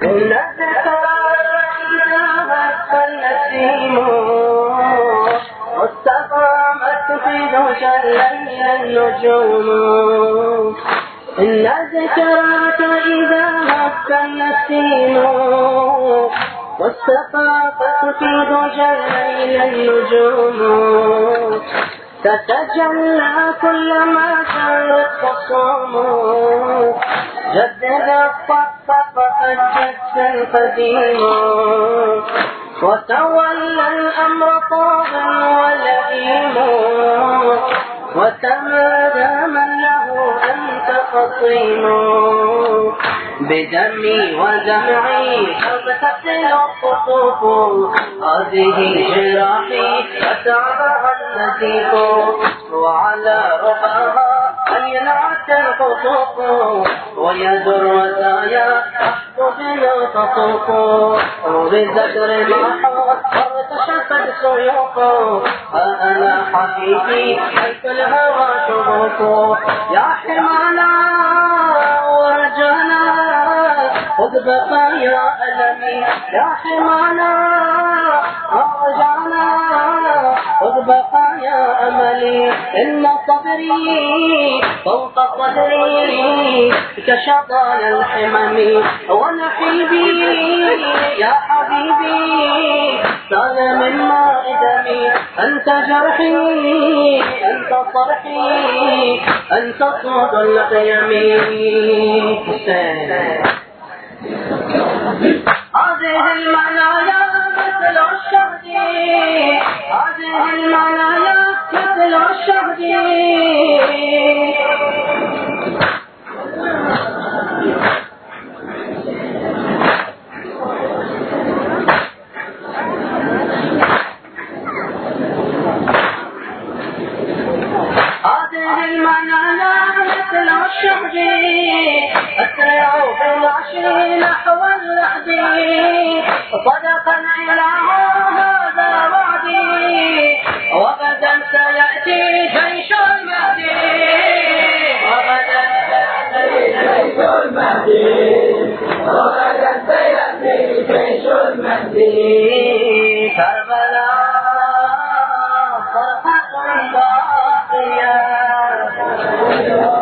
واستقامت في ذوش الليل النجوم إن ذكرك إذا هف النسيم واستخافت في ذوش الليل النجوم تتجلى كلما جرت خصوم جدد الصف فأجت القديم وتولى الأمر طاغا ولئيم وتمادى من له أنت خصيم بدمي ودمعي تغتسل الصفوف هذه جراحي فتعبها النزيف وعلى رقاها أن ينعت الخطوط ويد الرزايا تحت بلا تطوف وبالذكر محوت وارتشفت سيوف فأنا حبيبي حيث الهوى شغوف يا حمانا ورجانا خذ بقايا ألمي يا حمانا ورجانا خذ بقايا أملي إن صبري فوق صدري كشطان الحمم ونحيبي يا حبيبي سال من ماء دمي أنت جرحي أنت صرحي أنت صوت القيم هذه المنايا مثل الشهد هذه المنايا مثل الشهد هذه المنايا مثل الشهد أسرع بالعشر نحو اللحد صدق الإله هذا وعدي وغدا سيأتي جيش المهدي وغدا سيأتي جيش المهدي كربلاء صرخة باقية